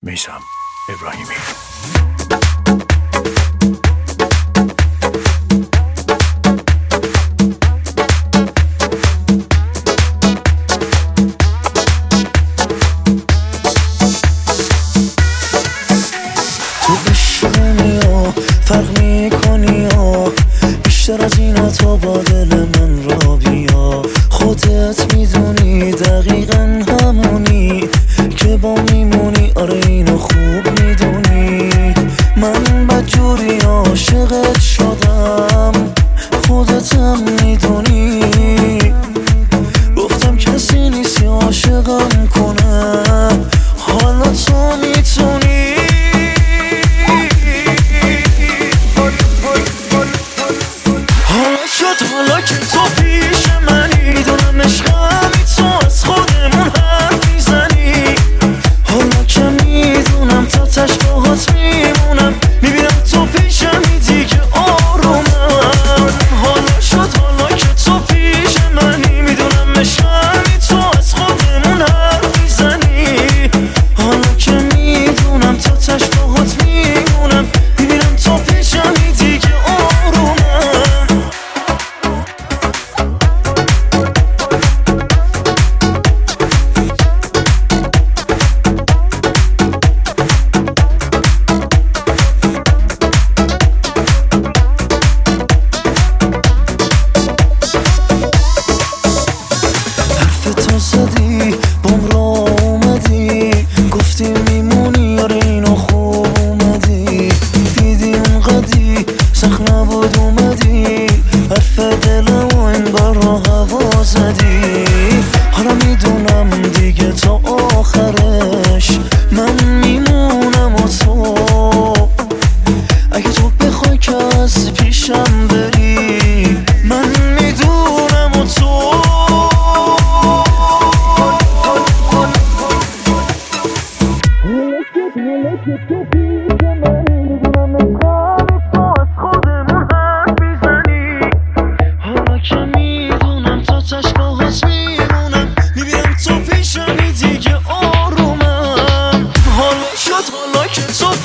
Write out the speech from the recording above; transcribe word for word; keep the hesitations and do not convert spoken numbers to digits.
میثم ابراهیمی. تو عشق میا فرق میکنی ها، بیشتر از اینا تا با دل من را بیا. خودت میدونی دقیقا همونی که با میمونی، آره اینو خوب میدونی. من بدجوری عاشقت شدم، خودتم میدونی. گفتم کسی نیستی عاشقم کنه، حالا تو میتونی. حالا شد حالا که تو پیش منی، میدونم عشقمی تو از خودمون حرف میزنی. حالا که میدونم تا تش باهات میمونم، میبینم تو پیشمی دیگه آرومم. حالا شد حالا که تو پیش منی، میدونم عشقمی تو از خودمون حرف میزنی. حالا که میدونم تا تش باهات میمونم، میبینم تو پیشمی دیگه آرومم. تو زدی بام را اومدی، گفتی میمونی، آره اینو خوب اومدی. دیدی اونقدی سخت نبود اومدی، حرف دلم و این بار را هوا زدی. حالا میدونم دیگه تا آخرش من میمونم و تو. اگه تو بخوای که از پیشم بری، من میدونم و تو. حالا که میدونم تا تش باهات میمونم، میبینم تو پیشمی دیگه آرومم. حالا شد حالا که تو